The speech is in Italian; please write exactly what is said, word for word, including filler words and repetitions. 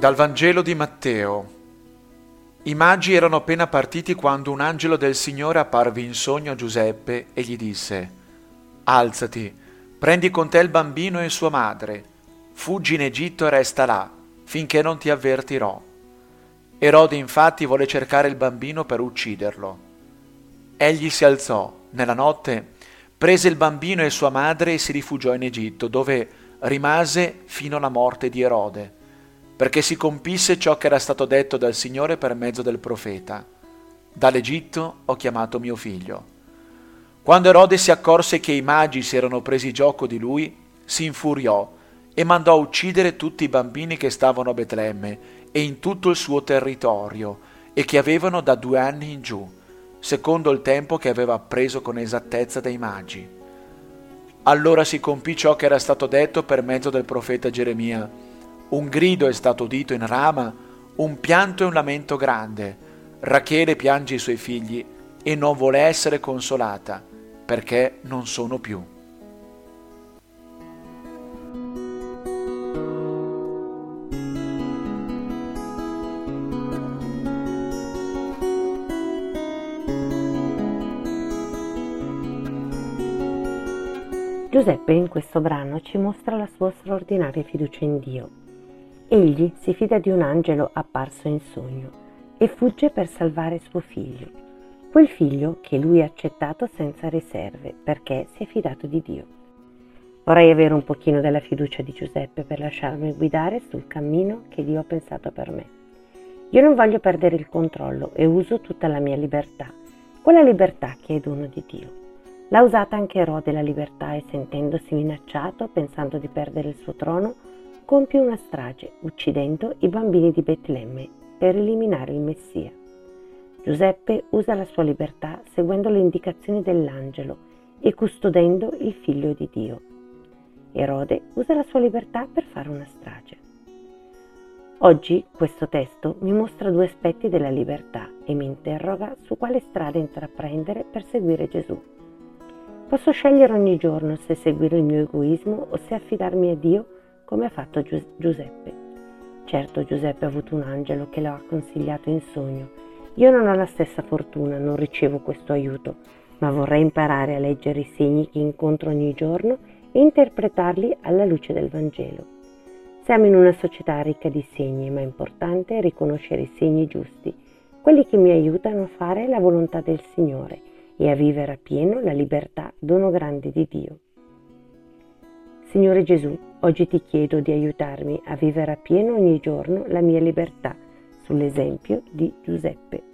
Dal Vangelo di Matteo. I magi erano appena partiti quando un angelo del Signore apparve in sogno a Giuseppe e gli disse: «Alzati, prendi con te il bambino e sua madre, fuggi in Egitto e resta là, finché non ti avvertirò». Erode infatti volle cercare il bambino per ucciderlo. Egli si alzò, nella notte, prese il bambino e sua madre e si rifugiò in Egitto, dove rimase fino alla morte di Erode, perché si compisse ciò che era stato detto dal Signore per mezzo del profeta: «Dall'Egitto ho chiamato mio figlio». Quando Erode si accorse che i magi si erano presi gioco di lui, si infuriò e mandò a uccidere tutti i bambini che stavano a Betlemme e in tutto il suo territorio e che avevano da due anni in giù, secondo il tempo che aveva appreso con esattezza dai magi. Allora si compì ciò che era stato detto per mezzo del profeta Geremia: «Un grido è stato udito in Rama, un pianto e un lamento grande. Rachele piange i suoi figli e non vuole essere consolata, perché non sono più». Giuseppe in questo brano ci mostra la sua straordinaria fiducia in Dio. Egli si fida di un angelo apparso in sogno e fugge per salvare suo figlio, quel figlio che lui ha accettato senza riserve perché si è fidato di Dio. Vorrei avere un pochino della fiducia di Giuseppe per lasciarmi guidare sul cammino che Dio ha pensato per me. Io non voglio perdere il controllo e uso tutta la mia libertà, quella libertà che è dono di Dio. L'ha usata anche Erode la libertà e, sentendosi minacciato, pensando di perdere il suo trono, compie una strage, uccidendo i bambini di Betlemme per eliminare il Messia. Giuseppe usa la sua libertà seguendo le indicazioni dell'angelo e custodendo il figlio di Dio. Erode usa la sua libertà per fare una strage. Oggi questo testo mi mostra due aspetti della libertà e mi interroga su quale strada intraprendere per seguire Gesù. Posso scegliere ogni giorno se seguire il mio egoismo o se affidarmi a Dio come ha fatto Gius- Giuseppe. Certo, Giuseppe ha avuto un angelo che lo ha consigliato in sogno. Io non ho la stessa fortuna, non ricevo questo aiuto, ma vorrei imparare a leggere i segni che incontro ogni giorno e interpretarli alla luce del Vangelo. Siamo in una società ricca di segni, ma è importante riconoscere i segni giusti, quelli che mi aiutano a fare la volontà del Signore e a vivere appieno la libertà, dono grande di Dio. Signore Gesù, oggi ti chiedo di aiutarmi a vivere appieno ogni giorno la mia libertà, sull'esempio di Giuseppe.